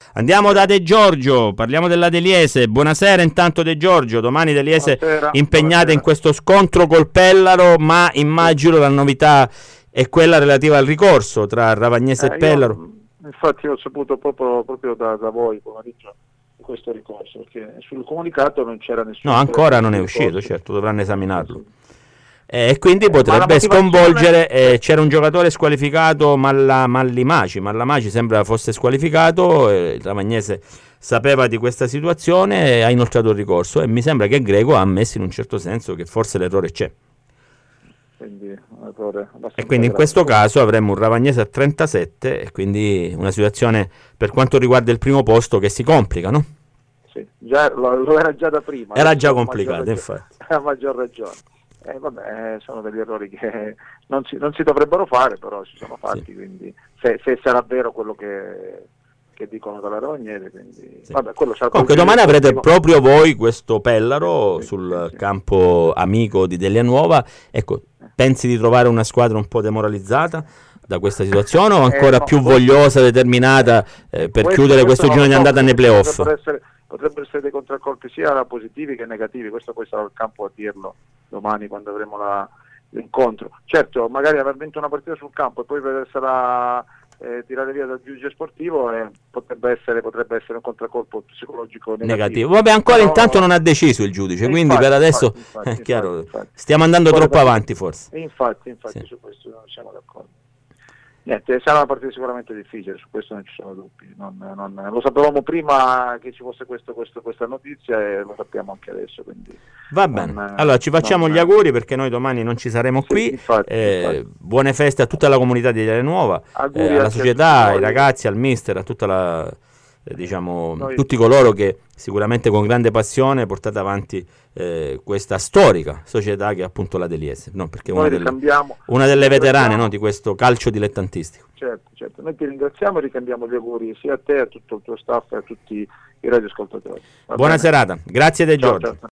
Andiamo da De Giorgio, parliamo della Deliese. Buonasera intanto De Giorgio, domani Deliese impegnata in questo scontro col Pellaro, ma immagino la novità è quella relativa al ricorso tra Ravagnese e Pellaro. Infatti ho saputo proprio da voi pomeriggio di questo ricorso, perché sul comunicato non c'era nessuno. No, ancora non è uscito, certo, dovranno esaminarlo. E quindi potrebbe sconvolgere, c'era un giocatore squalificato, Mallamaci sembra fosse squalificato, il Ravagnese sapeva di questa situazione e ha inoltrato il ricorso, e mi sembra che Greco ha ammesso in un certo senso che forse l'errore c'è. E quindi in questo caso avremmo un Ravagnese a 37 e quindi una situazione per quanto riguarda il primo posto che si complica, no? Sì, lo era già da prima. Era già complicato, infatti. A maggior ragione. Sono degli errori che non si dovrebbero fare, però si sono fatti, sì. Quindi se sarà vero quello che dicono dalla Ravagnese, quindi sì. Comunque domani avrete proprio voi questo Pellaro sul campo amico di Delianuova. Ecco, pensi di trovare una squadra un po' demoralizzata da questa situazione o ancora più vogliosa, determinata per chiudere questo girone di andata nei playoff? Potrebbero essere dei contraccolpi sia positivi che negativi, questo poi sarà il campo a dirlo domani quando avremo l'incontro. Certo, magari aver vinto una partita sul campo e poi vedersela tirare via dal giudice sportivo potrebbe essere un contraccolpo psicologico negativo. Vabbè, ancora intanto non ha deciso il giudice, quindi infatti, per adesso è chiaro, stiamo andando troppo avanti forse. Infatti sì. Su questo non siamo d'accordo. Niente, sarà una partita sicuramente difficile, su questo non ci sono dubbi. Lo sapevamo prima che ci fosse questa notizia e lo sappiamo anche adesso. Quindi va bene, allora ci facciamo gli auguri perché noi domani non ci saremo qui. Infatti. Buone feste a tutta la comunità di Delianuova, alla società, ai ragazzi, al mister, a tutta la tutti coloro che sicuramente con grande passione portate avanti questa storica società che è appunto la Deliese, no? Perché una delle veterane, no, di questo calcio dilettantistico. Certo, noi ti ringraziamo e ricambiamo gli auguri sia a te, a tutto il tuo staff e a tutti i radioascoltatori. Buona serata, grazie De Giorgio. Ciao.